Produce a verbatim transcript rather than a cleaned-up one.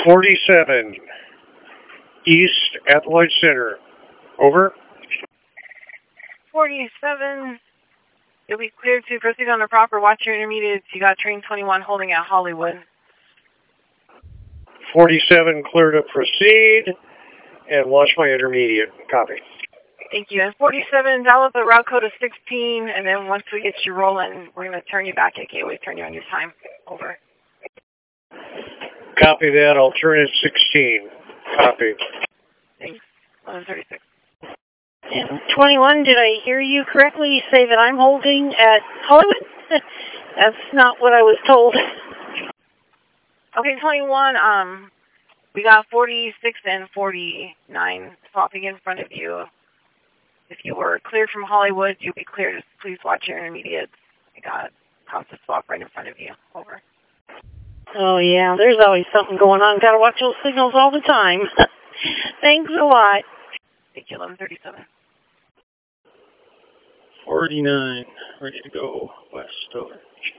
forty-seven, east at the Light Center. Over. forty-seven, you'll be cleared to proceed on the proper. Watch your intermediates. You got train twenty-one holding at Hollywood. forty-seven, clear to proceed, and watch my intermediate. Copy. Thank you. And forty-seven, dial up the route code of sixteen, and then once we get you rolling, we're going to turn you back at Gateway, turn you on your time. Over. Copy that. I'll turn it sixteen. Copy. Thanks. eleven thirty-six. And twenty-one, did I hear you correctly say that I'm holding at Hollywood? That's not what I was told. Okay, twenty-one, um, we got forty-six and forty-nine swapping in front of you. If you were cleared from Hollywood, you'll be cleared. Please watch your intermediates. I got constant swap right in front of you. Over. Oh, yeah, there's always something going on. Got to watch those signals all the time. Thanks a lot. Thank you, eleven thirty-seven. forty-nine, ready to go west. Over.